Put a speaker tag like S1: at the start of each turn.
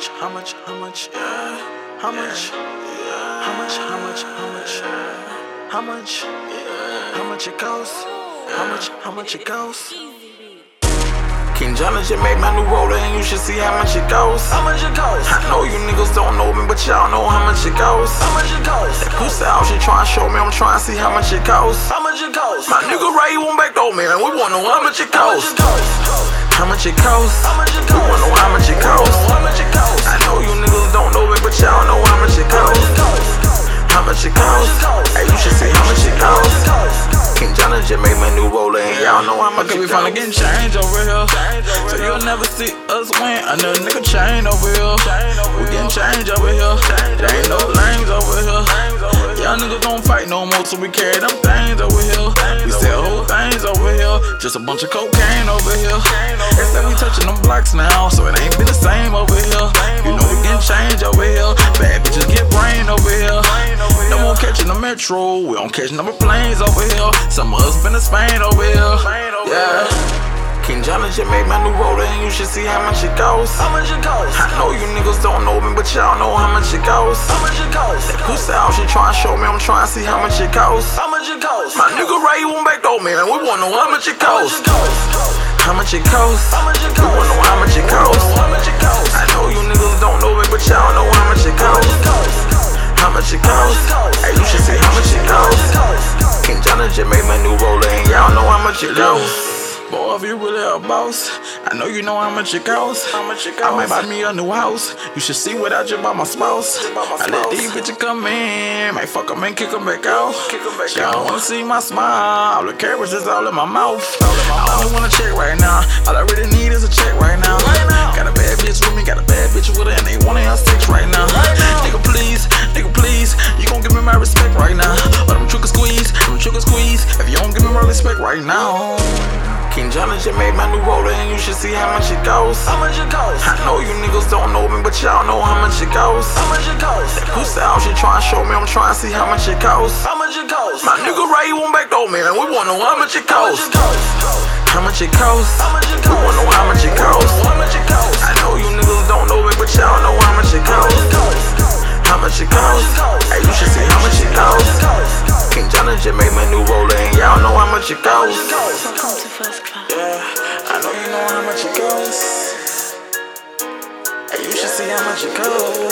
S1: it goes? King Johnny just made my new roller and you should see how much it goes. I know you niggas don't know me, but y'all know how much it goes. That pussy out, she tryna show me, I'm tryna see how much it costs. My nigga Ray won't back though, man. We wanna know how much it costs. How much it costs? We wanna know how much it costs. I know you niggas don't know me, but y'all know how much it costs. How much it costs? Hey, you should see how much it costs. King Johnny just made my new roller and y'all know how much it costs.
S2: We finna getting change over here, so you'll never see us win. Another nigga chain over here. We getting change over here. There ain't no lanes over here. Y'all niggas don't fight no more, so we carry them things over here. We sell whole things over here. Just a bunch of cocaine over here. Except we touching them blocks now, so it ain't been the same over here. You know we getting change over here. Bad bitches get brain over here. No more catching the metro. We don't catch number planes over here. Some of us been to Spain over here. Yeah.
S1: King Johnny just made my new roller and you should see how much it costs. I know you niggas don't know me, but y'all know how much it costs. That pussy out, she tryna show me, I'm tryna see how much it costs. My nigga Ray won't back though, man. We wanna know how much it costs. How much it costs? We wanna know how much it costs. I know you niggas don't know me, but y'all know how much it costs. How much it costs? Hey, you should see how much it costs. King Johnny just made my new roller and y'all know how much it costs.
S2: Boy, if you really a boss, I know you know how much it costs. I might buy me a new house. You should see what I just bought my spouse. I let these bitches come in, might fuck them and kick them back out. She don't wanna see my smile. All the carrots is all in my mouth. I only wanna check right now. All I really need is a check right now. Got a bad bitch with me, got a bad bitch with her, and they wanna have sex right now. Nigga please, you gon' give me my respect right now. Or them trigger squeeze, if you don't give me my respect right now.
S1: King Johnny just made my new roller and you should see how much it costs. I know you niggas don't know me, but y'all know how much it costs. That pussy out, she tryna show me, I'm tryna see how much it costs. My nigga Ray won't back though, man. We wanna know how much it costs. How much it costs? We wanna know how much it costs. I know you niggas don't know me, but y'all know how much it costs. How much it costs? Hey, you should see how much it costs. King Johnny just made my new roller and y'all know how much it costs.
S2: Yeah, I know you know how much it costs. Hey, you should see how much it costs.